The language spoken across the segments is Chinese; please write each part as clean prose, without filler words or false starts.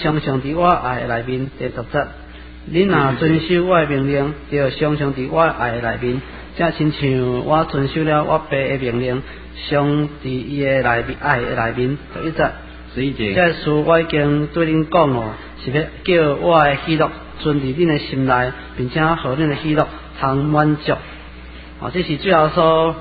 常常伫我爱的内面。第10节，恁若遵守我的命令，就常常伫我爱的内面，正亲像我遵守了我爸的命令，常伫伊的内面爱的内面。第11节，这事我已经对恁讲咯，是要叫我的喜乐存伫恁的心内，并且互恁的喜乐通满足。这是最后说，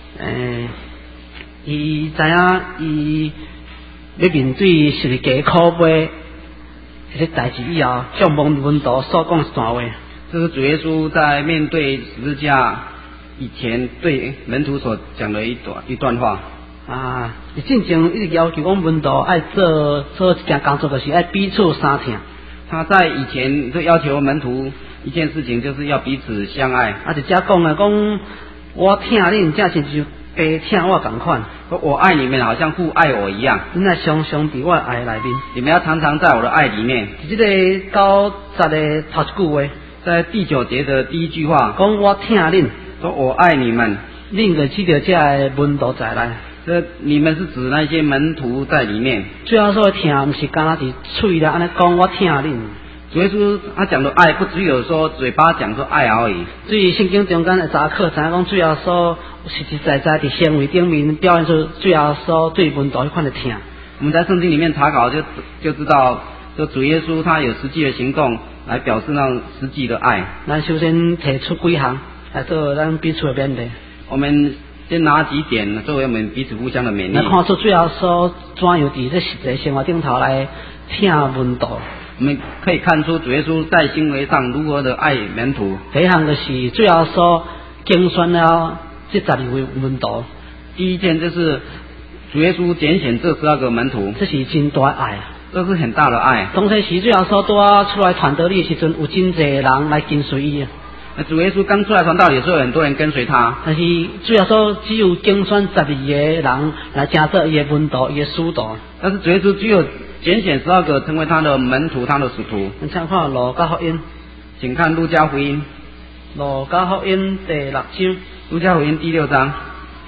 伊知影伊要面对十字架苦悲这些代志以后，向门徒所讲一段话。 这是主耶稣在面对十字架以前对门徒所讲的一段话。 伊进前一直要求讲门徒爱做一件工作，就是爱彼此相疼。 他在以前就要求门徒一件事情，就是要彼此相爱。 就这讲了，讲我疼恁，正是就爸疼我同款。 我爱你们，好像父爱我一样。 恁要常常伫我爱内面， 你们要常常在我的爱里面。 这个90的头一句话， 在第9节的第一句话， 讲我疼恁， 说我爱你们， 恁就记得这个门徒在内。 这你们是指那些门徒在里面。 最后说疼，不是干那伫嘴啦，安尼讲我疼恁。 主耶稣他讲的爱，不只有说嘴巴讲说爱而已。 所以圣经中间的查考，知影讲最后说实实在在伫行为顶面表现出最后说对门徒迄款的疼。 我们在圣经里面查考就知道，说主耶稣他有实际的行动来表示那种实际的爱。 咱首先提出几项来做咱彼此的勉励。 我们先拿几点作为我们彼此互相的勉励。 来看出最后说怎样伫这实际生活顶头来疼门徒。 我们可以看出主耶稣在行为上如何的爱门徒。 第一项就是最后说竞选了这12位门徒。 第一件就是主耶稣拣选这12个门徒， 这是真大爱， 这是很大的爱。 当时是最后说多出来传道理的时阵，有真侪人来跟随伊。 主耶稣刚出来传道的时候，很多人跟随他。 但是最后说只有竞选12个人来加做伊的门徒，伊的使徒。 但是主耶稣只有拣选12个成为他的门徒，他的使徒。 你请看路加福音， 请看路加福音。 路加福音第6章。 路加福音第6章。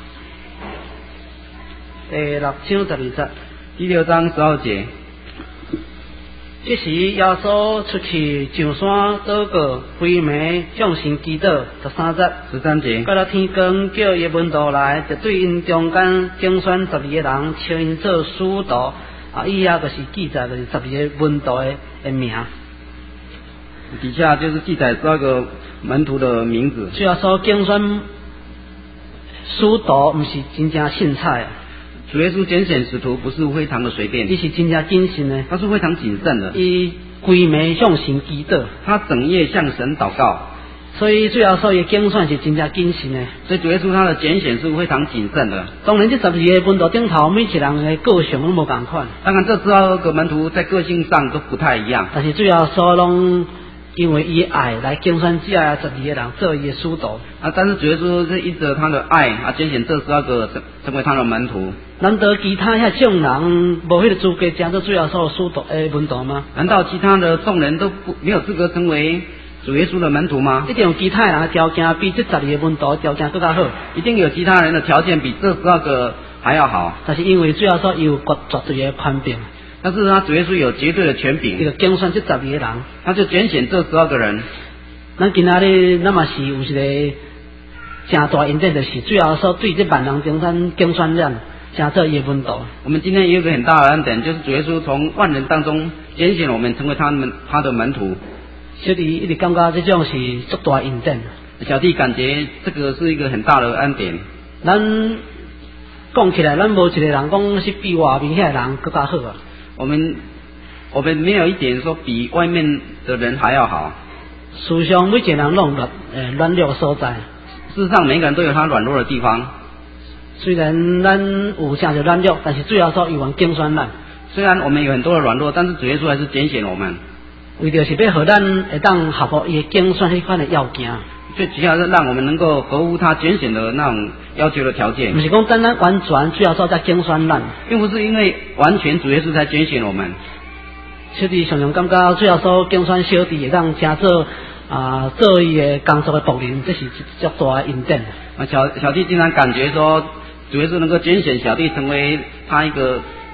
第6章12节。 第6章12节。 这时耶稣出去上山祷告，规暝向神祈祷。13节。到了天光，叫伊门徒来，就对因中间竞选12个人，招因做使徒。以下就是记载就是12个门徒的名。 底下就是记载12个门徒的名字。 最后说竞选使徒，不是真正凊彩。 主耶稣拣选使徒不是非常的随便， 伊是真正谨慎的， 他是非常谨慎的。 伊规暝向神祈祷， 他整夜向神祷告， 所以最后说伊竞选是真正谨慎的。 所以主耶稣他的拣选是非常谨慎的。 当然，这12个门徒顶头每一人的个性拢无同款。 当然，这12个门徒在个性上都不太一样， 但是最后说拢因为伊爱来竞选这12个人做伊的使徒。 但是主耶稣是依着他的爱拣选这12个成为他的门徒。 难道其他遐众人无迄个资格加做最后所使徒门徒吗？ 难道其他的众人都没有资格成为主耶稣的门徒吗？ 一定有其他人的条件比这12个门徒条件更加好， 一定有其他人的条件比这12个还要好。 但是因为最后说有绝对的权柄， 但是他主耶稣有绝对的权柄， 这个竞选这12个人， 他就拣选这12个人。 咱今仔日咱嘛是有一个正大恩典，就是最后说对这万人中间竞选人。加做伊门徒。 我们今天也有一个很大的恩典，就是主耶稣从万人当中拣选我们成为他的门徒。 小弟一直感觉这种是足大恩典。 小弟感觉这个是一个很大的恩典。 咱讲起来，咱无一个人讲是比外面遐人更加好啊。我们没有一点说比外面的人还要好。 事实上，每一个人拢有软弱的所在。 事实上，每个人都有他软弱的地方。 虽然咱有诚侪软弱，但是最后说有人竞选咱。 虽然我们有很多的软弱，但是主耶稣还是拣选我们， 为着是要互咱会当合乎伊竞选迄款的要件。 最主要是让我们能够合乎他拣选的那种要求的条件。 不是讲单单完全最后说才竞选咱， 并不是因为完全主耶稣才拣选我们。 小弟常常感觉最后说竞选小弟会当加做做伊的工作的仆人，这是足大的恩典。小弟经常感觉说，主耶稣能够拣选小弟成为他一个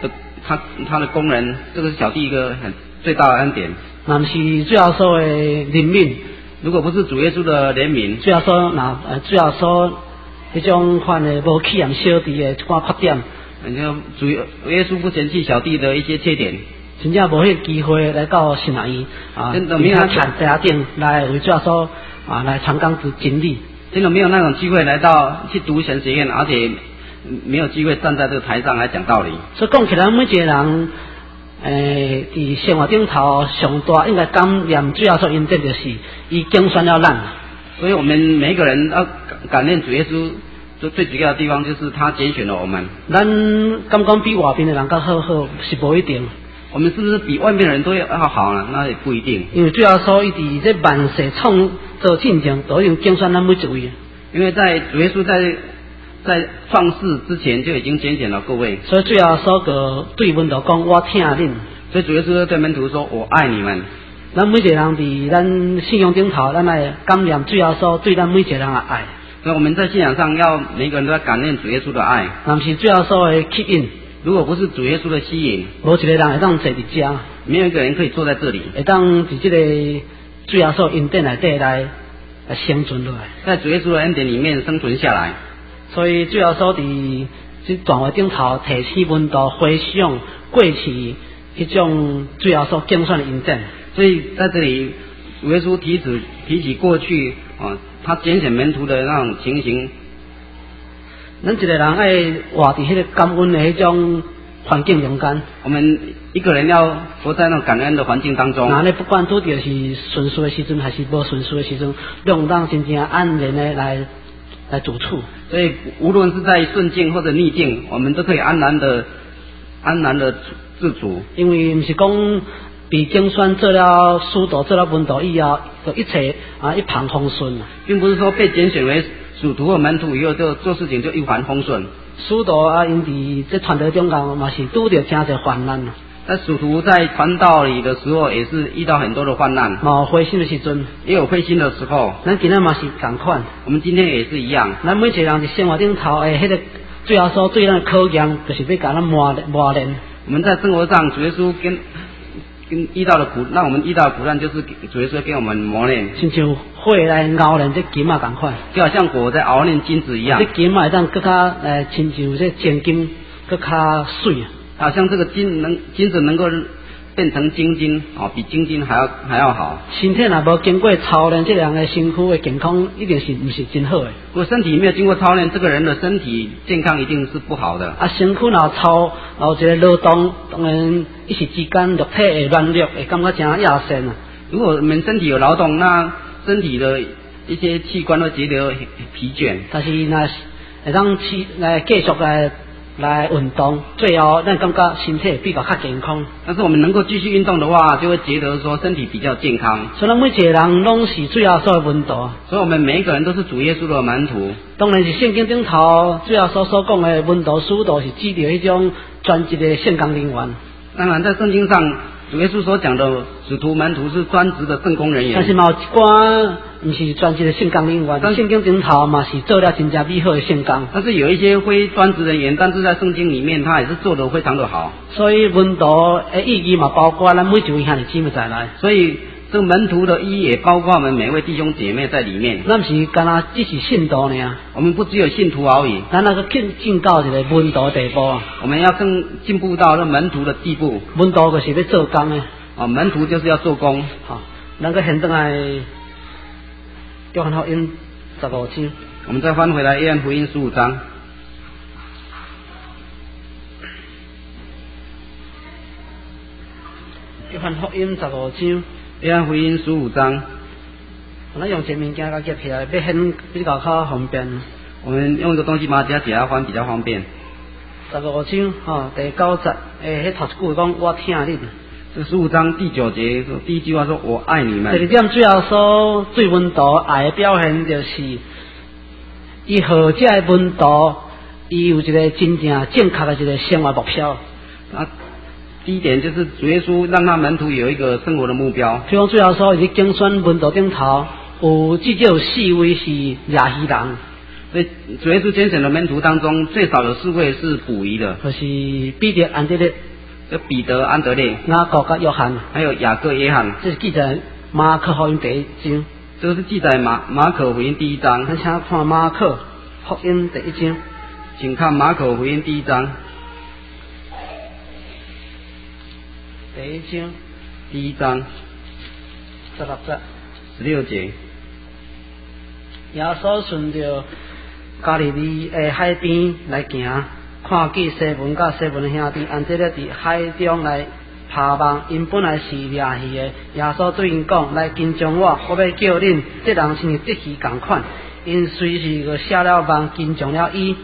他的工人，这个是小弟一个最大的恩典。 那不是主要说的怜悯， 如果不是主耶稣的怜悯， 主要说主要说迄种款的无起验小弟的一寡缺点， 主耶稣不嫌弃小弟的一些缺点， 真正无迄个机会来到神来伊真的没有台顶来为主要说来传讲真理， 真的没有那种机会来到去读神学院，而且没有机会站在这个台上来讲道理。 所以讲起来，每一个人伫生活顶头上大应该感念主要说因这就是伊拣选了咱。 所以我们每一个人要感念主耶稣，最主要的地方就是他拣选了我们。 咱敢讲比外边的人较好是无一定。 我们是不是比外面的人都要好呢？那也不一定。 因为主要说伊伫这万世创造进程都已经拣选咱每一位。 因为在主耶稣在创世之前就已经拣选了各位。 所以主要说个对门徒讲，我听恁。 所以主耶稣对门徒说：“我爱你们。” 咱每一个人伫咱信仰顶头，咱来感念主要说对咱每一个人的爱。 所以我们在信仰上要每个人都要感念主耶稣的爱。 那是主要说的吸引。 如果不是主耶稣的吸引， 无一个人会当坐伫遮， 没有一个人可以坐在这里， 会当伫这个主要说恩典内底来生存落来， 在主耶稣的恩典里面生存下来。 所以主要说伫这段话顶头提醒门徒回想过去迄种主要说拣选的恩典。 所以在这里，主耶稣提起过去他拣选门徒的那种情形。 咱一个人爱活伫迄个感恩的迄种环境中间。我们一个人要活在那种感恩的环境当中。 那你不管拄着是顺遂的时阵，还是无顺遂的时阵，用当真正安然的来主处。 所以无论是在顺境或者逆境，我们都可以安然的自处。 因为不是讲被拣选做了使徒、做了门徒以后，就一切一帆风顺， 并不是说被拣选为使徒和门徒以后就做事情就一帆风顺。 使徒因伫这传道中间嘛是拄着真侪患难。 那使徒在传道里的时候，也是遇到很多的患难。 有灰心的时阵， 也有灰心的时候。 咱今仔嘛是同款。 我们今天也是一样。 咱每一个人伫生活顶头迄个最后说对咱的考验，就是要甲咱磨练。 我们在生活上，主耶稣跟遇到的苦，让我们遇到的苦难，就是主耶稣给我们磨练。 亲像火来熬炼这金啊同款， 就好像火在熬炼金子一样。 这金啊会当更较亲像这真金更较水。 好像这个金子能够变成金金比金金还要好。 身体若无经过操练，这个人的身躯的健康一定是不是真好的。 如果身体没有经过操练，这个人的身体健康一定是不好的。 身躯若操，然后一个劳动，当然一时之间肉体会软弱，会感觉真亚善啊。 如果我们身体有劳动，那身体的一些器官会觉得疲倦。 但是若会当来继续来运动，最后咱感觉身体比较健康。 但是我们能够继续运动的话，就会觉得说身体比较健康。 所以咱每一个人拢是主要所门徒。 所以我们每一个人都是主耶稣的门徒。 当然是圣经顶头主要所讲的门徒、使徒是指着迄种专职的圣工人员。 当然，在圣经上，主耶稣所讲的使徒门徒是专职的圣工人员。 但是嘛有一寡不是专职的圣工人员，但圣经顶头嘛是做了真正美好的圣工。 但是有一些非专职人员，但是在圣经里面他也是做得非常的好。 所以门徒的意义嘛包括咱每一位兄弟姊妹在内。 所以这个门徒的意义也包括我们每位弟兄姐妹在里面。 咱不是干那只是信徒呢， 我们不只有信徒而已。 咱那个进到一个门徒的地步啊。 我们要更进步到那门徒的地步。 门徒就是要做工的。 门徒就是要做工。 好，咱个现在来约翰福音15章。 我们再翻回来约翰福音15章。 约翰福音15章。 约翰福音15章。 咱用这物件甲夹起来，要显比较方便。 我们用一个东西把它夹起来翻比较方便。 15章第9节，迄头一句讲我听恁。 这15章第9节说，第一句话说我爱你们。 第二点主要说对门徒爱的表现，就是伊何这的门徒，伊有一个真正正确的一个生活目标。 第一点就是主耶稣让他门徒有一个生活的目标。 譬如主要说，伊竞选门徒顶头有至少4位是亚希人。 所以主耶稣拣选的门徒当中，最少有4位是捕鱼的， 就是彼得、安德烈、 就彼得、安德烈、 雅各甲约翰， 还有雅各、约翰， 这是记载马可福音第一章。 这个是记载马可福音第一章。 咱请看马可福音第一章， 请看马可福音第一章。第一章16节。 耶稣顺着加利利的海边来行，看见西门甲西门的兄弟安德烈伫海中来爬网，因本来是掠鱼的。耶稣对因讲：来跟踪我，我要叫恁这人像得鱼同款。因随时就下了网，跟踪了伊。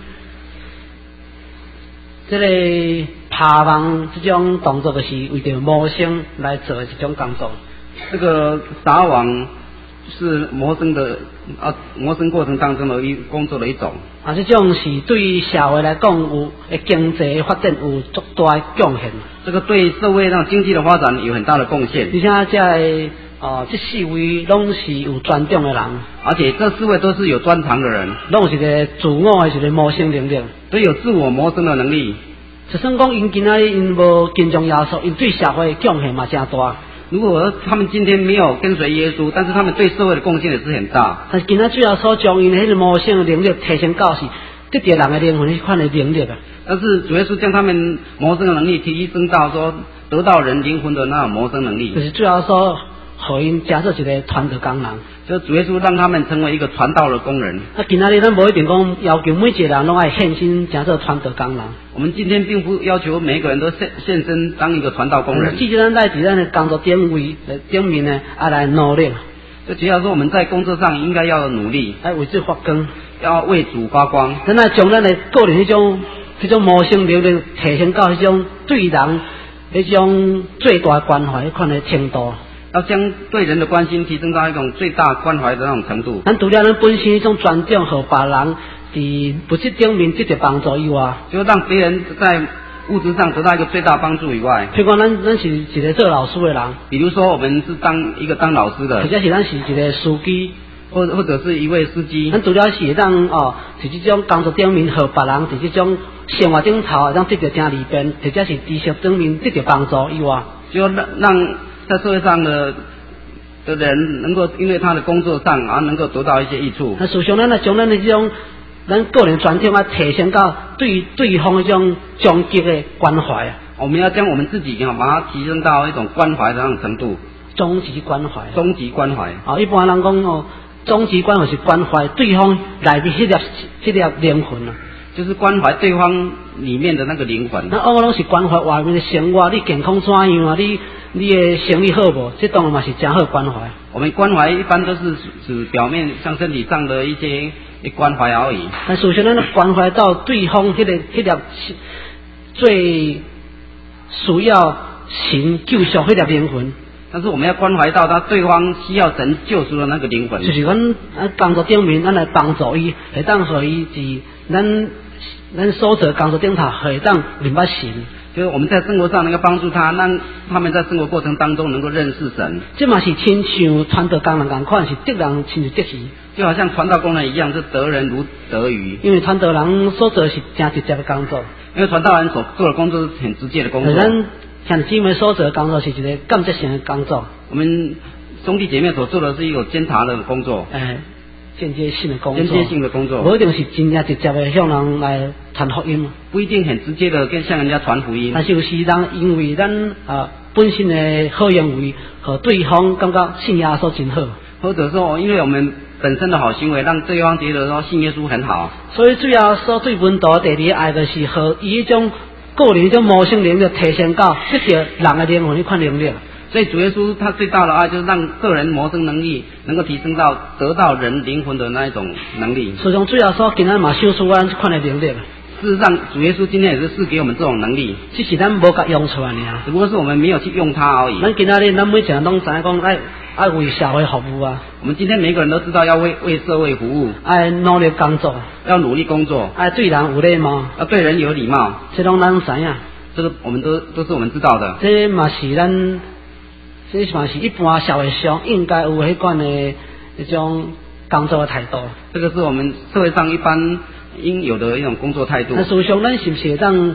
这个爬网这种动作，就是为着谋生来做的一种工作。 这个撒网是谋生过程当中的工作的一种。 这种是对社会来讲有经济发展有足大的贡献。 这个对社会上经济的发展有很大的贡献。 而且这四位拢是有专长的人， 而且这四位都是有专长的人， 拢有一个自我的一个谋生能力， 都有自我谋生的能力。 就算讲因今仔日因无跟踪耶稣，因对社会的贡献嘛真大。 如果他们今天没有跟随耶稣，但是他们对社会的贡献也是很大。 但是今仔主要所将因的迄个谋生的能力提升到是得着人的灵魂迄款的能力啊。 但是主耶稣将他们谋生的能力提升到说得到人灵魂的那种谋生能力， 就是主要所互因加做一个传道工人。 就主耶稣让他们成为一个传道的工人。 今仔日咱无一定讲要求每一个人拢爱献身加做传道工人。 我们今天并不要求每一个人都献身当一个传道工人。 至少咱在咱的工作顶面呢，来努力。 就只要说我们在工作上应该要努力， 为之发光， 要为主发光。 咱来将咱的个人迄种谋生能力提升到迄种对人迄种最大关怀迄款的程度。 要将对人的关心提升到一种最大关怀的那种程度。 咱除了咱本身迄种专长，和别人伫物质顶面得到帮助以外， 就让别人在物质上得到一个最大帮助以外。 譬如讲，咱是一个做老师的人， 比如说我们是当老师的， 或者是咱是一个司机， 或者是一位司机。 咱除了是当伫这种工作顶面和别人伫这种生活顶头让得到真利便，或者是知识顶面得到帮助以外， 就让在社会上的人能够因为他的工作上而能够得到一些益处。 那事实上，咱来将咱的这种咱个人专长提升到对方的这种终极的关怀啊。 我们要将我们自己把它提升到一种关怀的那种程度。 终极关怀。 终极关怀。 一般人讲终极关怀是关怀对方内面迄粒灵魂啊。 就是关怀对方里面的那个灵魂。 那我拢是关怀外面的生活，你健康怎样啊？你的生理好无？这当然嘛是真好关怀。 我们关怀一般都是指表面像身体上的一些关怀而已。 但事实上，咱关怀到对方迄粒最需要神救赎迄粒灵魂。 但是我们要关怀到对方需要神救赎的那个灵魂。 就是咱工作顶面，咱来帮助伊，会当互伊是咱所做工作顶头，会当明白神。 就是我们在生活上能够帮助他，让他们在生活过程当中能够认识神。 这嘛是亲像传道工人同款，是得人亲像得鱼。 就好像传道工人一样，是得人如得鱼。 因为传道人所做的是真直接的工作。 因为传道人所做的工作是很直接的工作。 咱像姊妹所做的工作是一个间接性的工作。 我们兄弟姐妹所做的是一个监察的工作。 间接性的工作。 间接性的工作。 不一定是真正直接的向人来传福音。 不一定很直接的向人家传福音。 但是有时人因为咱本身的好行为，和对方感觉信耶稣真好。 或者说因为我们本身的好行为，让对方觉得说信耶稣很好。 所以主要说最温度的第二爱，就是和伊迄种个人迄种谋生能力提升到得到人的灵魂迄款能力。 所以主耶稣他最大的爱就是让个人谋生能力能够提升到得到人灵魂的那一种能力。 所以从主要说，今仔嘛修出咱这款的能力。 事实上，主耶稣今天也是赐给我们这种能力， 只是咱无甲用出来尔， 只不过是我们没有去用它而已。 咱今仔日咱每一个人拢知影讲爱为社会服务啊。 我们今天每个人都知道要为社会服务， 爱努力工作， 要努力工作， 爱对人有礼貌， 要对人有礼貌。 这拢咱知影， 这个我们都是我们知道的。 这嘛是咱，这嘛是一般社会上应该有迄款的一种工作的态度。 这个是我们社会上一般应有的一种工作态度。 那事实上，咱是不是当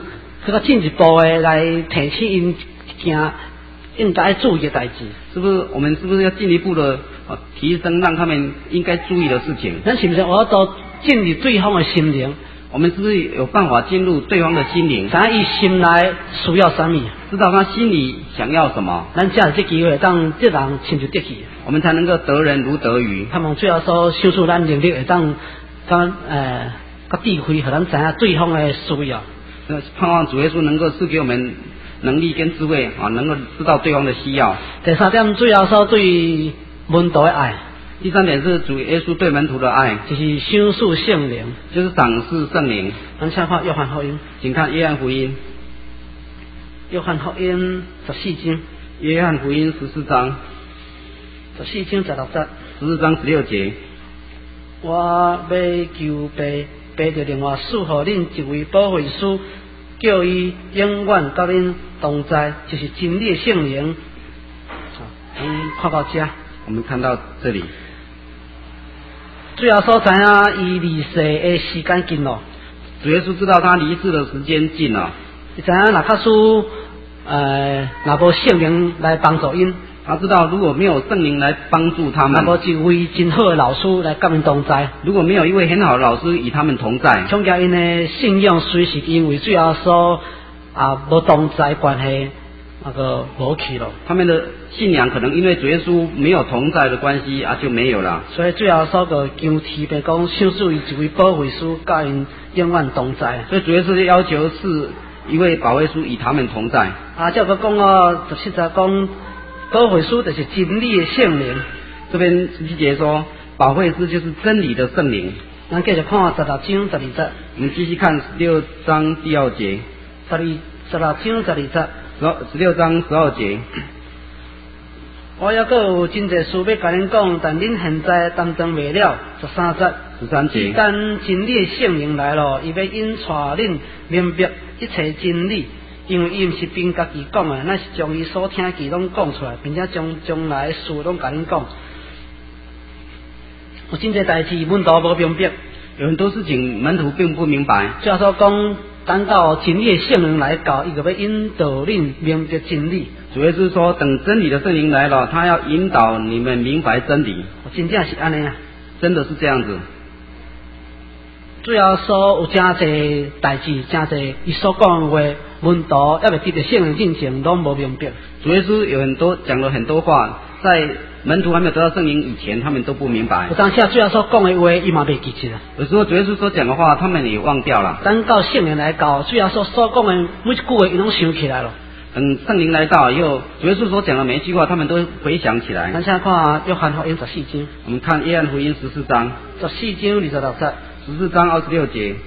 这个进一步的来提醒因一件应该注意的代志。 是不是要进一步的提升，让他们应该注意的事情？ 咱是不是我都进入对方的心灵？ 我们是不是有办法进入对方的心灵？ 知伊心内需要什么？ 知道他心里想要什么？ 咱才有这机会，当这人亲就得去， 我们才能够得人如得鱼。 盼望最后所修出咱能力，会当甲智慧，互咱知影对方的需要。 盼望主耶稣能够赐给我们能力跟智慧能够知道对方的需要。 第三点，最后所对门徒的爱。 第三点是主耶稣对门徒的爱， 就是赏赐圣灵， 就是赏赐圣灵。 咱先看约翰福音， 请看约翰福音， 约翰福音14章， 约翰福音14章 ，14章16节 ，14章16节。 我要求父，父就另外赐予恁一位保惠师，叫伊永远甲恁同在，就是真理的圣灵。看到这， 我们看到这里。 最后所知影，伊离世的时间近咯。 主耶稣知道他离世的时间近了。 伊知影若假使若无圣灵来帮助因， 他知道如果没有圣灵来帮助他们， 若无一位真好的老师来甲因同在， 如果没有一位很好的老师与他们同在， 恐惊因的信仰随时因为最后所无同在关系个无去咯。 他们的信仰可能因为主耶稣没有同在的关系就没有了。 所以最后所个求天父讲，赏赐伊一位保惠师，甲因永远同在。 所以主耶稣的要求是一位保惠师与他们同在。 再有个讲17节讲保惠师就是真理的圣灵。 这边17节说保惠师就是真理的圣灵。 咱继续看16章12节。 我们继续看16章第2节。 16章12节。 16章12节。 我还阁有真侪事要甲恁讲，但恁现在担当未了。13节。但真理的圣灵来了，伊要引带恁明白一切真理，因为伊毋是凭家己讲的，乃是将伊所听见拢讲出来，并且将来的事拢甲恁讲。有真侪代志门徒无明白， 有很多事情门徒并不明白。 最后所讲，等到真理的圣灵来到，伊就要引导恁明白真理。 主耶稣说，等真理的圣灵来了，他要引导你们明白真理。 真正是安尼啊， 真的是这样子。 最后所有真侪代志，真侪伊所讲的话，门徒还未得到圣灵进前，拢无明白。 主耶稣讲了很多话，在门徒还没有得到圣灵以前，他们都不明白。 有当下最后所讲的话，伊嘛未记起来。 有时候主耶稣所讲的话，他们也忘掉了。 等到圣灵来到，最后所讲的每一句话，伊拢想起来了。 等圣灵来到以后，主耶稣所讲的每一句话，他们都回想起来。 咱先看约翰福音14章。 我们看约翰福音14章。 14章26节。 14章26节。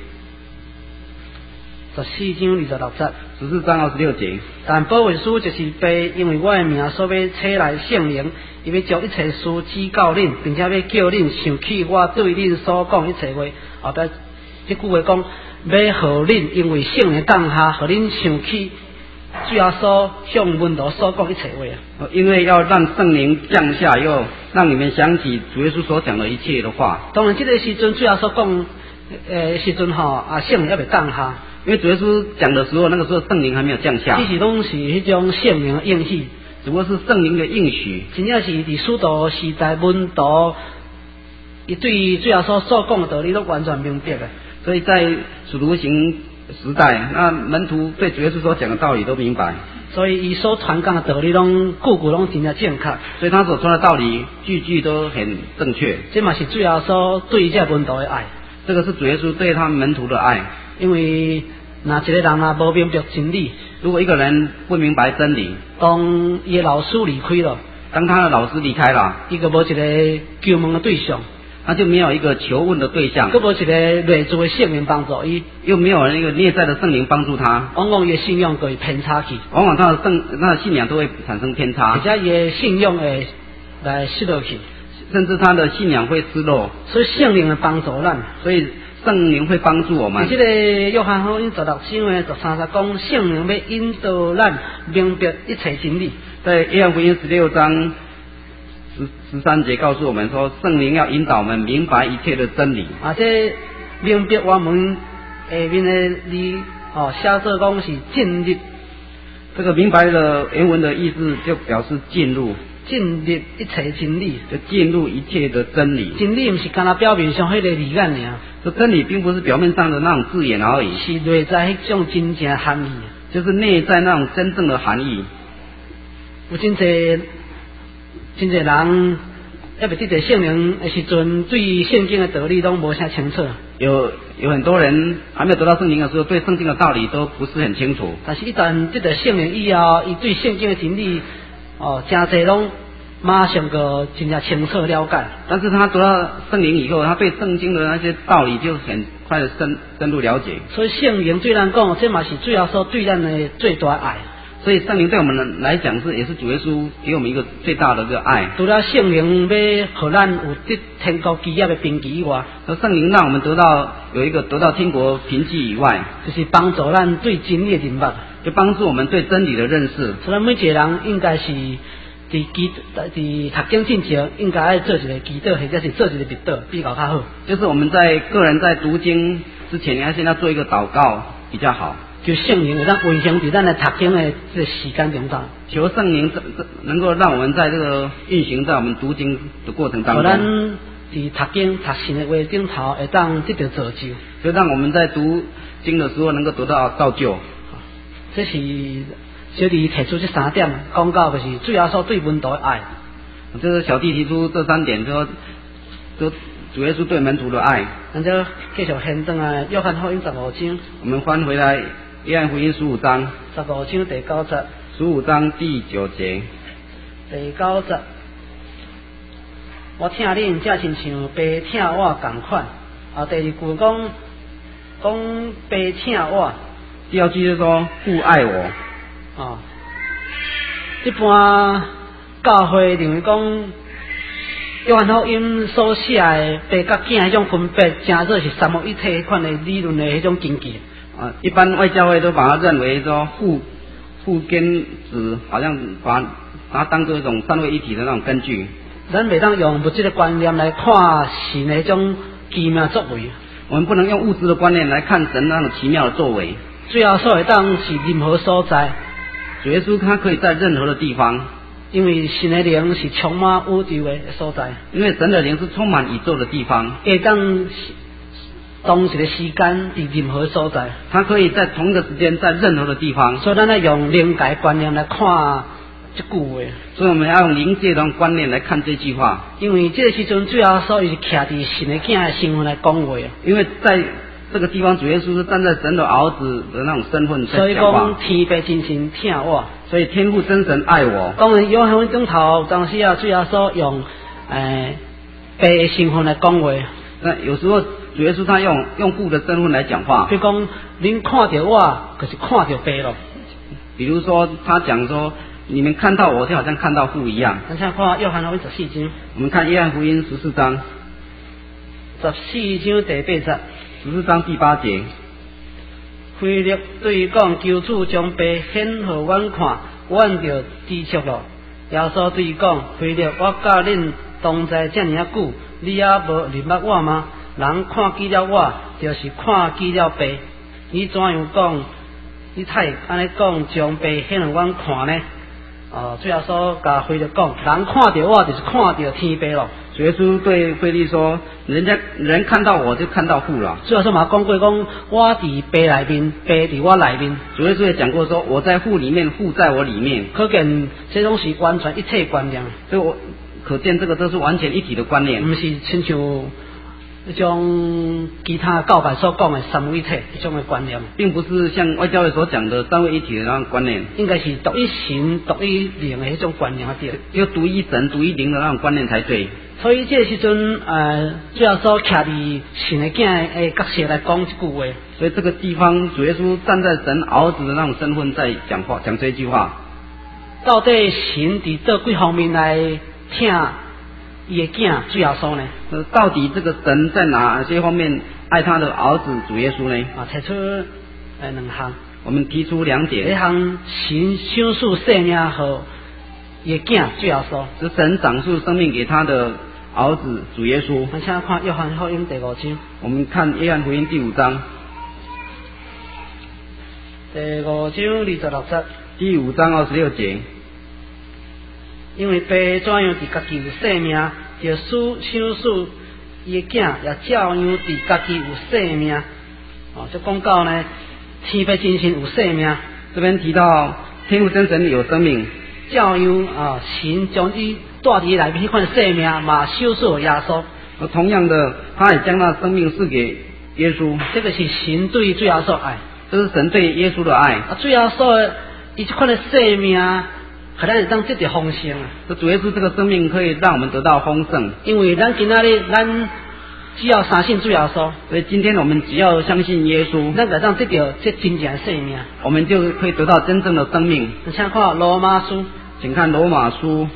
14章26节。 14章26节。 但保惠师就是父，因为我的名所要差来圣灵，伊要将一切事指教恁，并且要叫恁想起我对恁所讲一切话。后壁这句话讲，要互恁因为圣灵降下，互恁想起最后所向门徒所讲一切话啊。 因为要让圣灵降下，又让你们想起主耶稣所讲的一切的话。 当然，这个时阵最后所讲时阵圣灵还未降下。 因为主耶稣讲的时候，那个时候圣灵还没有降下。 只是拢是迄种圣灵的应许， 只不过是圣灵的应许。 真正是伫使徒时代门徒，伊对最后所讲的道理都完全明白的。 所以在使徒行时代，那门徒对主耶稣所讲的道理都明白。 所以伊所传讲的道理拢句句拢真正正确。 所以他所传的道理句句都很正确。 这嘛是最后所对这门徒的爱。 这个是主耶稣对他们门徒的爱。 因为那一个人无明白真理， 如果一个人不明白真理， 当伊的老师离开了， 当他的老师离开了， 伊就无一个求问的对象， 他就没有一个求问的对象， 佫无一个内在的圣灵帮助伊， 又没有那个内在的圣灵帮助他， 往往伊的信仰会偏差去， 往往他的信仰都会产生偏差， 而且伊的信仰会来失落去， 甚至他的信仰会失落。 所以圣灵的帮助咱， 所以圣灵会帮助我们。 这个约翰福音16章的13节讲，圣灵要引导咱明白一切真理。 在约翰福音16章13节告诉我们说，圣灵要引导我们明白一切的真理。 这明白我们下面的字写作讲是进入。 这个明白了原文的意思，就表示进入一切真理， 就进入一切的真理。 真理不是干那表面上迄个字眼尔， 这真理并不是表面上的那种字眼而已， 是内在迄种真正的含义， 就是内在那种真正的含义。 有真侪人还未得到圣灵的时阵，对圣经的道理都无啥清楚。 有很多人还没有得到圣灵的时候，对圣经的道理都不是很清楚。 但是一旦得到圣灵以后，伊对圣经的真理真侪拢马上个真正清楚了解。 但是他得到圣灵以后，他对圣经的那些道理就很快的深入了解。 所以圣灵对咱讲，这嘛是最后所对咱的最大爱。 所以圣灵对我们来讲也是主耶稣给我们一个最大的这个爱。 除了圣灵要互咱有得天国基业的凭据以外， 而圣灵让我们得到天国凭据以外， 就是帮助咱对真理的认识， 就帮助我们对真理的认识。 所以每一个人应该是伫读经之前，应该要做一个祈祷，或者是做一个密祷，比较好。 就是我们个人在读经之前，要先要做一个祷告比较好。 求圣灵让运行在咱的读经的这个时间中间， 求圣灵能够让我们在这个运行在我们读经的过程当中， 咱伫读经读神的话顶头会当得到造就， 就让我们在读经的时候能够得到造就。 这是小弟提出这3点，讲到就是主要所对门徒的爱。 这是小弟提出这3点，说主耶稣对门徒的爱。 咱就继续现转啊，约翰福音15章， 我们翻回来约翰福音15章 15章第9节 ，15章第9节， 第9节，我听恁才亲像爸听我同款。第2句讲爸听我， 第2句就是说父爱我。 一般教会认为讲约翰福音所写的爸甲囝迄种分别，真做是三位一体款的理论的迄种根据。 一般外教会都把它认为说父跟子，好像把它当作一种三位一体的那种根据。 咱袂当用物质的观念来看神的迄种奇妙作为。 我们不能用物质的观念来看神那种奇妙的作为。 最后所会当是任何所在， 主耶稣他可以在任何的地方， 因为神的灵是充满宇宙的所在。 因为神的灵是充满宇宙的地方， 会当同一个时间伫任何所在， 他可以在同一个时间在任何的地方。 所以咱要用灵界观念来看这句话。 所以我们要用灵界的观念来看这句话。 因为这个时阵最后所以是徛伫神的囝的身份来讲话。 因为在这个地方，主耶稣是站在神的儿子的那种身份在讲话。 所以讲天父真神听我， 所以天父真神爱我。 当然约翰福音顶头当时最后所用爸的身份来讲话。 那有时候主耶稣他用父的身份来讲话。 比如讲，恁看到我，就是看到爸咯。 比如说，他讲说，你们看到我，就好像看到父一样。 咱现在看约翰福音14章。 我们看约翰福音14章 14章第8节。 14章第8节。 腓力对伊讲：求主将爸显互阮看，阮就知足咯。耶稣对伊讲：腓力，我甲恁同在遮尔久，你也无认捌我吗？人看见了我，就是看见了爸。你怎样讲？你太安尼讲，将爸显互阮看呢？最后说甲腓力讲：人看到我，就是看到天父咯。 主耶稣对腓力说：人看到我就看到父了。 最后说嘛讲过讲，我伫爸内面，爸伫我内面。 主耶稣也讲过说，我在父里面，父在我里面。 可见这种是完全一体观念。 所以可见这个都是完全一体的观念， 不是亲像那种其他教派所讲的三位一体这种的观念， 并不是像外教会所讲的三位一体的那种观念， 应该是独一神、独一灵的那种观念才对， 就独一神、独一灵的那种观念才对。 所以这个时阵，最后所徛伫神的囝的角色来讲这句话。 所以这个地方，主耶稣站在神儿子的那种身份在讲这句话。 到底神伫倒几方面来听伊的囝主耶稣呢？ 到底这个神在哪些方面爱他的儿子主耶稣呢？ 提出2项。 我们提出2点。 第一项，神赏赐生命互伊的囝主耶稣， 是神赏赐生命给他的儿子主耶稣。 我们现在看约翰福音第5章。 我们看约翰福音第5章。 第5章26节。 第5章26节。 因为爸怎样伫家己有生命，就想使伊的囝也照样伫家己有生命。就讲到呢，天父真神有生命。 这边提到天父真神有生命， 照样神将伊带伫内面迄款生命嘛，收属耶稣。 同样的，他也将那生命赐给耶稣。 这个是神对主耶稣爱， 这是神对耶稣的爱。 主耶稣伊这款的生命，可咱会当得到丰盛。 这主耶稣这个生命可以让我们得到丰盛， 因为咱今仔日咱只要相信主耶稣， 所以今天我们只要相信耶稣， 咱会当得到这真正的生命， 我们就可以得到真正的生命。 请看罗马书， 请看罗马书。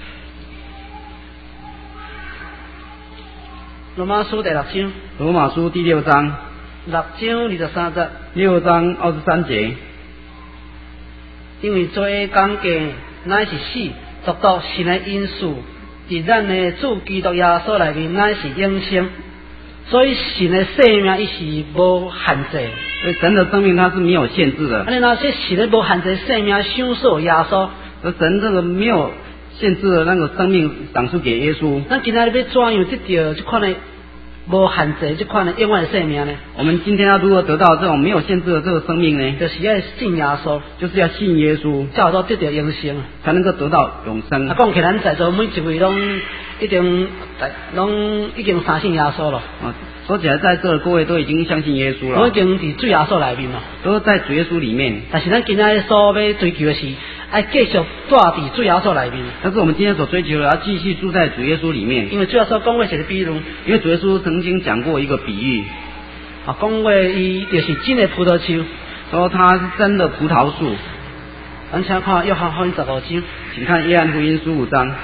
罗马书第6章。 罗马书第6章。 6章23节。 6章23节。 因为做工价乃是死，独独神的因素，伫咱的主基督耶稣内面乃是永生。所以神的生命伊是无限制， 所以神的生命它是没有限制的。 安尼那些神的无限制生命享受耶稣， 而神这个没有限制的那个生命赏赐给耶稣。 咱今仔日要怎样得到这款的无限制这款的永远的生命呢？我们今天要如何得到这种没有限制的这个生命呢？ 就是要信耶稣， 就是要信耶稣， 才能够得到永生， 才能够得到永生。 讲起咱在座每一位拢已经相信耶稣了。 说起来，在座的各位都已经相信耶稣了， 我已经伫主耶稣内面了， 都在主耶稣里面。 但是咱今仔日所要追求的是，要继续住伫主耶稣内面。 但是我们今天所追求的，要继续住在主耶稣里面。 因为主耶稣讲过一个比喻， 因为主耶稣曾经讲过一个比喻， 讲过伊就是真的葡萄树， 说他是真的葡萄树。 咱请看约翰福音15章， 请看约翰福音15章。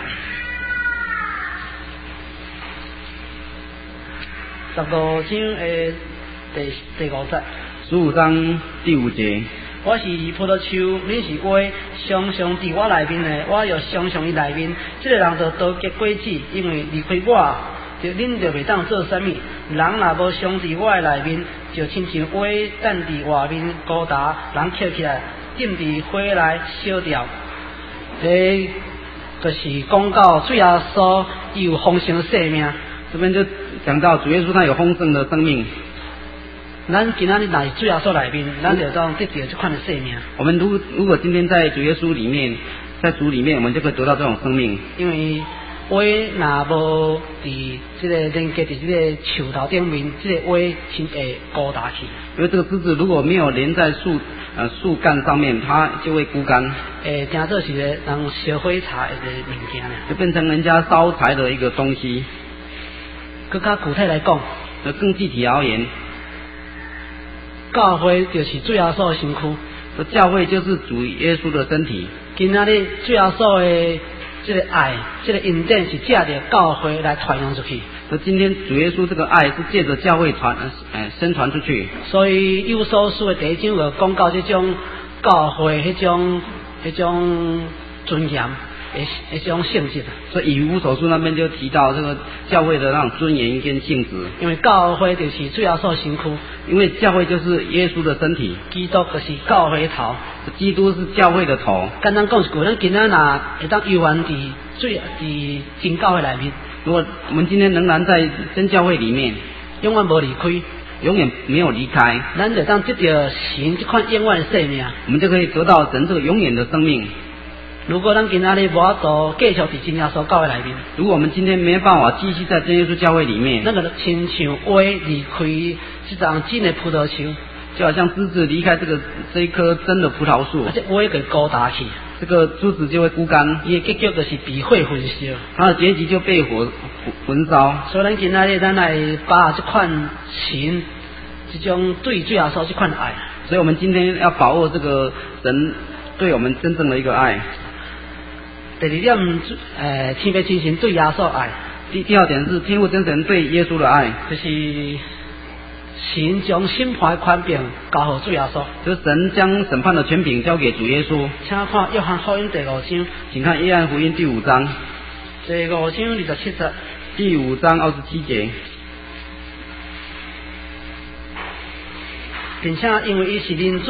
15章的第5节。 15章第5节。 我是葡萄树，你是花，常常伫我内面的，我又常常伊内面。这个人就多结果子，因为离开我，恁就袂当做啥物。人若无常伫我的内面，就亲像花等伫外面高大，人捡起来，浸伫火内烧掉。这就是讲到主耶稣伊有丰盛的生命。 这边就讲到主耶稣他有丰盛的生命。 咱今仔日若是主耶稣内面，咱就当得到这款的生命。 我们如果今天在主耶稣里面，在主里面，我们就可以得到这种生命。 因为花若无伫这个连接伫这个树头顶面，这个花先会枯大去。 因为这个枝子如果没有连在树干上面，它就会枯干。 当做是人烧火柴的物件呢， 就变成人家烧柴的一个东西。 更加具体来讲， 更具体而言， 教会就是主耶稣的身躯。 教会就是主耶稣的身体。 今仔日主耶稣的这个爱，这个恩典是借着教会来传扬出去。 今天主耶稣这个爱是借着教会宣传出去。 所以以弗所书的第1章就讲到这种教会迄种尊严。一种性质， 所以以弗所书那边就提到这个教会的那种尊严跟性质。 因为教会就是主耶稣身躯， 因为教会就是耶稣的身体， 基督就是教会的头， 基督是教会的头。 简单讲一句，咱今仔若会当游玩伫真教会内面， 如果我们今天仍然在真教会里面， 永远无离开， 永远没有离开， 咱就当得到神这款永远的生命， 我们就可以得到神这个永远的生命。 如果咱今仔日无法度继续伫真耶稣教会内面， 如果我们今天没办法继续在真耶稣教会里面， 那个亲像花离开这张真的葡萄树， 就好像枝子离开这一棵真的葡萄树， 而且花给高大去， 这个枝子就会枯干， 伊的结局就是被火焚烧， 它的结局就被火焚烧。 所以咱今仔日咱来把这款神这种对主耶稣这款爱， 所以我们今天要把握这个神对我们真正的一个爱。 第2点，天父真神对耶稣爱。 第2点是天父真神对耶稣的爱， 就是神将审判的权柄交给主耶稣， 就是神将审判的权柄交给主耶稣。 请看约翰福音第5章， 请看约翰福音第5章， 第5章27节， 第5章27节， 并且因为伊是人子，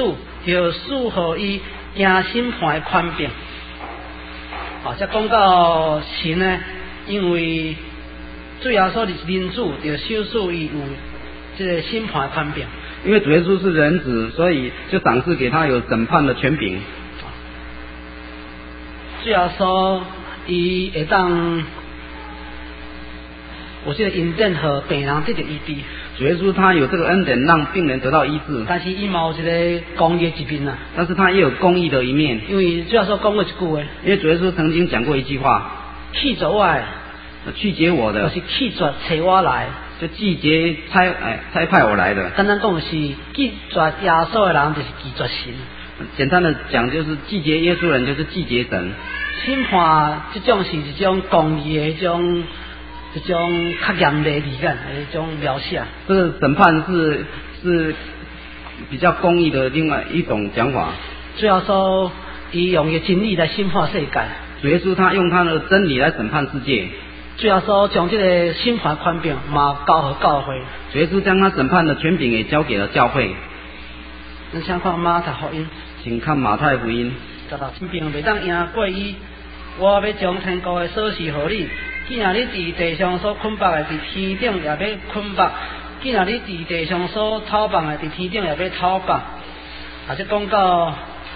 就赐予伊行审判的权柄。才讲到神呢，因为主耶稣是人子，就授赐伊有这个审判的权柄。 因为主耶稣是人子，所以就赏赐给他有审判的权柄。 主耶稣伊会当有这个恩典，和病人得到医治。 主耶稣他有这个恩典，让病人得到医治。 但是伊嘛有一个公义的一面啊。 但是他也有公义的一面。 因为主耶稣讲过一句话。 因为主耶稣曾经讲过一句话： 弃绝我的， 拒绝我的， 就是弃绝找我来。 就拒绝差派我来的。 简单讲是拒绝耶稣的人，就是拒绝神。 简单的讲，就是拒绝耶稣人，就是拒绝神。 审判这种是一种公义的一种较严厉理解的一种描写。 这个审判是比较公义的另外一种讲法。 主耶稣伊用个真理来审判世界。 主耶稣他用他的真理来审判世界。 主耶稣将这个审判权柄嘛交给教会。 主耶稣将他审判的权柄也交给了教会。 咱先看马太福音。 请看马太福音。 16审判袂当赢过伊，我要将天国的锁匙予你。既然你伫地上所捆绑的，伫天顶也要捆绑；既然你伫地上所讨绑的，伫天顶也要讨绑。这讲到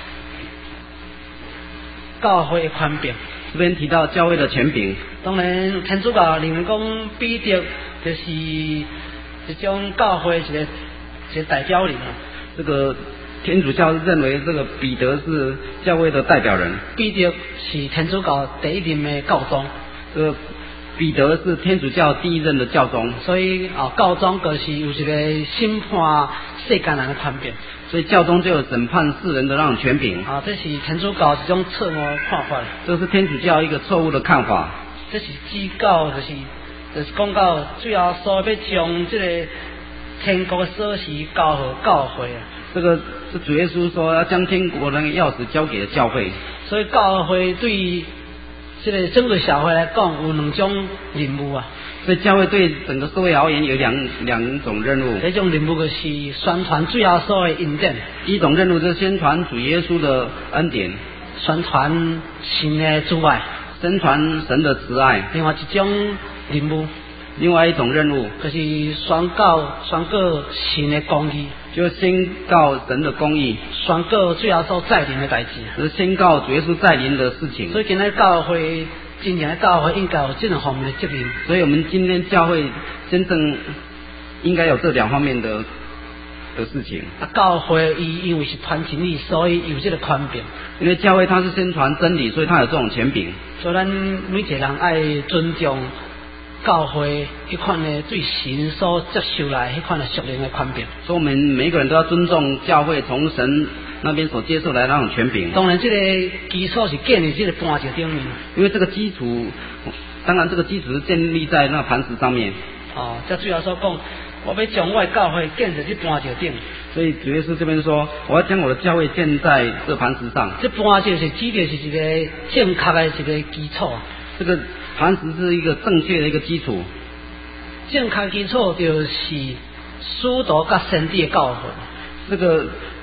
教会的权柄。 这边提到教会的权柄。 当然，天主教认为讲彼得就是一种教会一个代表人。 这个天主教认为这个彼得是教会的代表人。 彼得是天主教第一任的教宗。 彼得是天主教第一任的教宗。 所以教宗就是有一个审判世间人的权柄。 所以教宗就有审判世人的那种权柄。 这是天主教一种错误的看法。 这是天主教一个错误的看法。 这是指教，就是讲到主耶稣要将这个天国的锁匙交给教会啊。 这个是主耶稣说要将天国的钥匙交给了教会。 所以教会对这个整个社会来讲有两种任务啊。 所以教会对整个社会而言有两种任务。 这种任务就是宣传主耶稣的恩典。 一种任务就是宣传主耶稣的恩典， 宣传神的慈爱， 宣传神的慈爱。 另外一种任务， 另外一种任务就是宣告神的公义， 就宣告神的公义， 宣告主耶稣再临的代志， 就是宣告主耶稣再临的事情。 所以今天教会真正的教会应该有这两方面的责任。 所以我们今天教会真正应该有这两方面的事情。 教会因为是传真理，所以有这个权柄。 因为教会它是宣传真理，所以它有这种权柄。 所以咱每一个人爱尊重教会迄款的对神所接受来迄款的属灵的权柄。 所以我们每一个人都要尊重教会从神那边所接受来的那种权柄。 当然，这个基础是建立这个磐石顶面。因为这个基础，当然这个基础是建立在那磐石上面。 这主要说讲，我要将我的教会建在这磐石顶。 所以主耶稣这边说，我要将我的教会建在这磐石上。 这磐石是指的是一个正确的一个基础。 这个磐石是一个正确的一个基础。 正确基础就是使徒跟先知的教训。 这个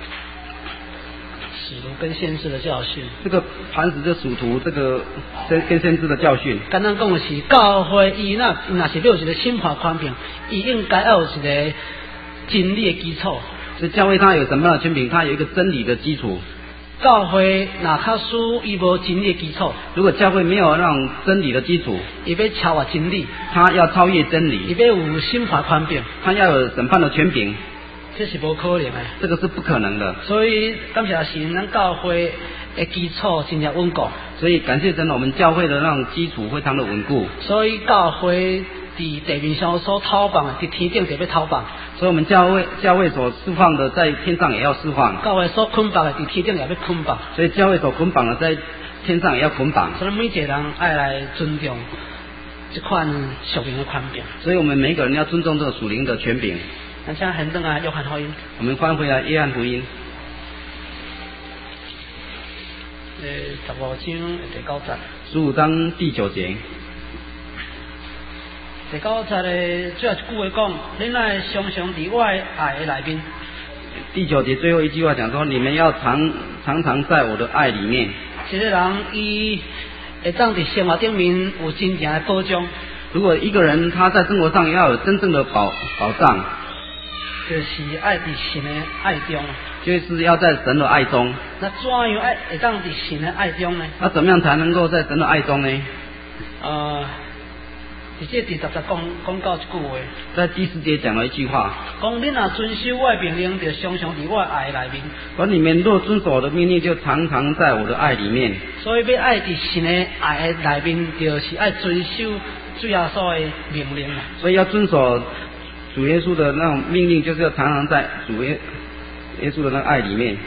使徒跟先知的教训。 这个磐石就属徒这个跟先知的教训。 简单讲的是，教会伊若是要有一个审判权柄，伊应该要有一个真理的基础。 所以教会它有什么样的权柄？它有一个真理的基础。 教会若较使伊无真理的基础， 如果教会没有那种真理的基础， 伊要超越真理， 他要超越真理， 伊要有审判权柄， 他要有审判的权柄， 这是无可能的， 这个是不可能的。 所以感谢神，咱教会的基础真正稳固。 所以感谢神，我们教会的那种基础非常的稳固。 所以教会伫地面上所讨放的，伫天顶就要讨放。 所以我们教会所释放的，在天上也要释放。 教会所捆绑的，伫天顶也要捆绑。 所以教会所捆绑的，在天上也要捆绑。 所以每一个人爱来尊重这款属灵的权柄。 所以我们每一个人要尊重这个属灵的权柄。 咱现在很正啊，约翰福音。 我们翻回来约翰福音。 15章第9节。 15章第9节。 第9节的最后一句话讲：恁爱常常伫我的爱的内面。 第9节最后一句话讲说，你们要常常在我的爱里面。 一个人伊会当伫生活顶面有真正的保障。 如果一个人他在生活上要有真正的保障， 就是爱伫神的爱中， 就是要在神的爱中。 那怎样会当伫神的爱中呢？ 那怎么样才能够在神的爱中呢？ 这第10节讲到一句话， 在第4节讲了一句话， 讲你若遵守我的命令，就常常伫我的爱内面。 而你们若遵守我的命令，就常常在我的爱里面。 所以要爱伫神的爱的内面，就是爱遵守主耶稣的命令。 所以要遵守主耶稣的那种命令，就是要常常在主耶稣的那个爱里面。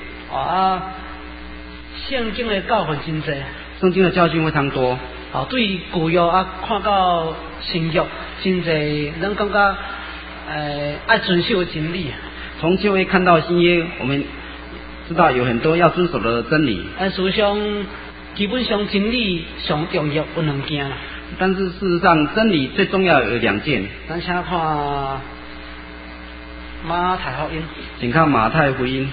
圣经的教训真多， 圣经的教训非常多。 对旧约看到新约，真侪咱感觉爱遵守的真理。 从旧约看到新约，我们知道有很多要遵守的真理。 事实上，基本上真理上重要有2件。 但是事实上，真理最重要有2件。 咱先看马太福音。 请看马太福音。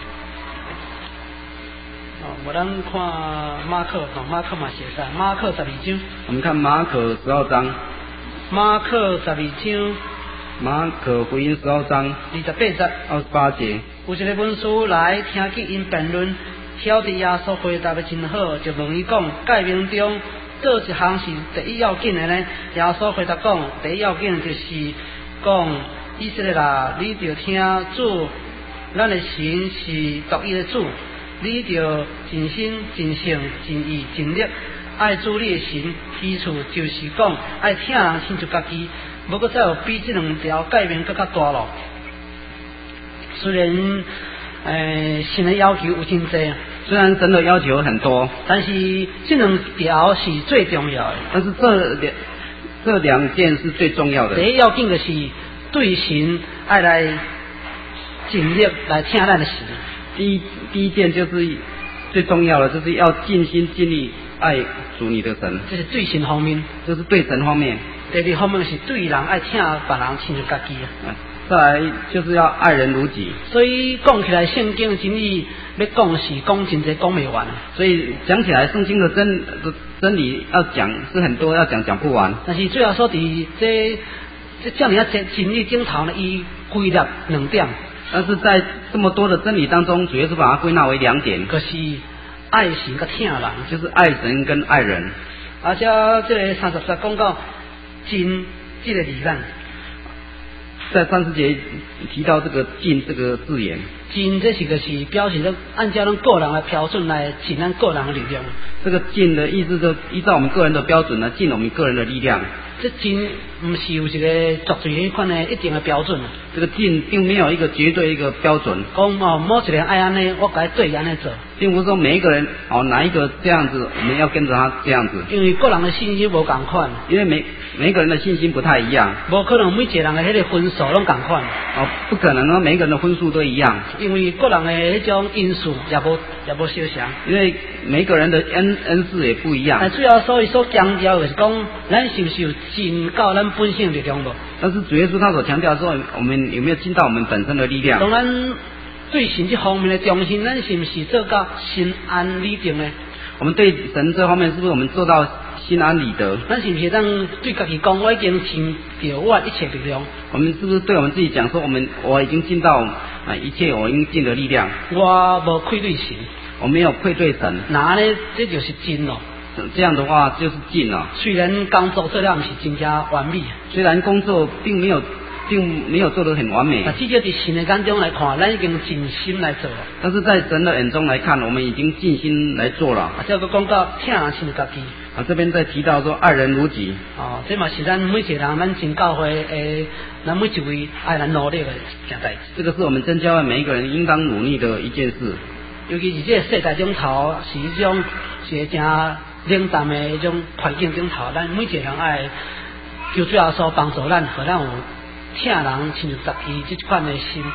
咱看马可，马可嘛写在马可12章。 我们看马可12章。 马可12章。 马可福音12章 28节。 28节。 有一个文士来听见因辩论，晓得耶稣回答的真好，就问伊讲：诫命中做一项是第一要紧的呢？耶稣回答讲：第一要紧就是讲以色列啦，你就听主，咱的神是独一的主。你着尽心、尽性、尽意、尽力爱主你的神，其次就是讲爱听人亲像家己，无搁再有比这2条诫命更较大咯。虽然神的要求有真多， 虽然神的要求很多， 但是这2条是最重要的。 但是这2件是最重要的。 第一要紧的是对神爱来尽力来听咱的神。 第一件就是最重要的，就是要尽心尽力爱主你的神。 这是对神方面， 这是对神方面。 第2方面是对人爱听别人亲像家己。 再来就是要爱人如己。 所以讲起来，圣经的真理要讲是讲真侪，讲不完。 所以讲起来，圣经的真理要讲是很多，要讲不完。 但是最后说伫这样的真理顶头呢，伊归纳2点。 但是在这么多的真理当中，主要是把它归纳为2点， 就是爱神跟听人， 就是爱神跟爱人。 而且这个30节讲到尽这个字眼， 在30节提到这个尽这个字眼， 尽这是个是表示咱按照咱个人的标准来尽咱个人的力量。 这个尽的意思就依照我们个人的标准来尽我们个人的力量。 这尽不是有一个绝对迄款的一定的标准。 这个尽并没有一个绝对一个标准。 讲某一个人爱安尼，我该对安尼做， 并不是说每一个人哪一个这样子，我们要跟着他这样子。 因为个人的信心无共款。 因为每一个人的信心不太一样。 无可能每一个人的迄个分数拢共款。 不可能每一个人的分数都一样。 因为个人的迄种因素也无相像。 因为每一个人的恩赐也不一样。 最后所强调的是讲，咱是不是有尽到咱本性的力量无？ 但是主耶稣他所强调说，我们有没有尽到我们本身的力量？ 当然，对神这方面的重视，咱是不是做到心安理定呢？ 我们对神这方面是不是我们做到心安理得？ 咱是不是当对家己讲，我已经尽到我一切力量？ 我们是不是对我们自己讲说，我已经尽到一切我应尽的力量？ 我无愧对神， 我没有愧对神。 那呢，这就是尽咯。 这样的话就是尽了。 虽然工作做了不是真正完美， 虽然工作并没有做得很完美， 至少在神的眼中来看，咱已经尽心来做了。 但是在神的眼中来看，我们已经尽心来做了。 这个讲到听人亲家己。 这边在提到说爱人如己。 这嘛是咱每一个人，咱真教会咱每一位爱人努力的一件代志。 这个是我们真教会每一个人应当努力的一件事。 尤其是这个世代中头，是一种真冷淡的一种环境中头，咱每一个人爱求主耶稣帮助咱，互咱有听人亲像家己这款的心。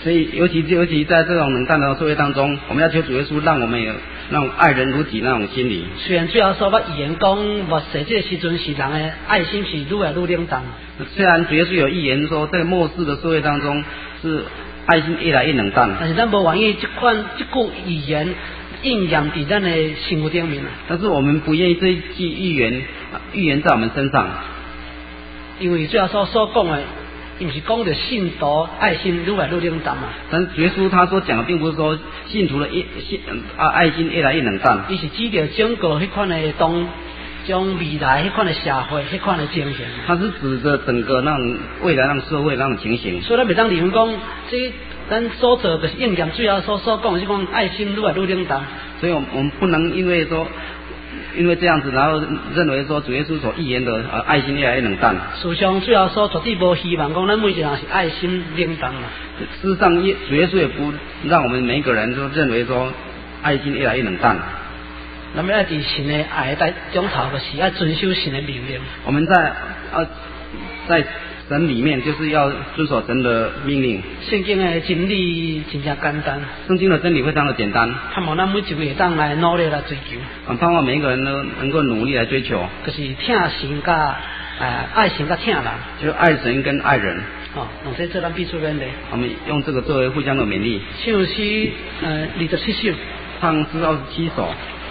所以尤其在这种冷淡的社会当中，我们要求主耶稣让我们有那种爱人如己那种心理。 虽然最后说捌预言讲，末世这个时阵是人的爱心是愈来愈冷淡。 虽然主耶稣有预言说，在末世的社会当中是爱心越来越冷淡， 但是咱无愿意这句预言应验在咱的生活顶面。 但是我们不愿意这一句预言在我们身上， 因为最后所讲的。伊毋是讲着信徒爱心愈来愈冷淡嘛？ 但是耶稣他所讲的，并不是说信徒的爱心越来越冷淡， 伊是指着整个迄款的将未来迄款的社会、迄款的情形。 他是指着整个那种未来那种社会那种情形。 所以咱袂当认为讲，这咱所做就是应验最后所讲的是讲爱心愈来愈冷淡。 所以我们不能因为这样子，然后认为说主耶稣所预言的爱心越来越冷淡。 事实上，最后说绝对无希望讲咱每一个人是爱心冷淡嘛。 事实上，主耶稣也不让我们每一个人都认为说爱心越来越冷淡。 咱们要伫神的爱在中头，就是要遵守神的命令。 我们在神里面，就是要遵守神的命令。 圣经的真理真正简单， 圣经的真理非常的简单。 盼望咱每一位当来努力来追求。 盼望每一个人都能够努力来追求。 就是听神甲爱神甲听人， 就是爱神跟爱人。 用这咱必须勉励。 我们用这个作为互相的勉励。 唱诗27首， 唱诗27首。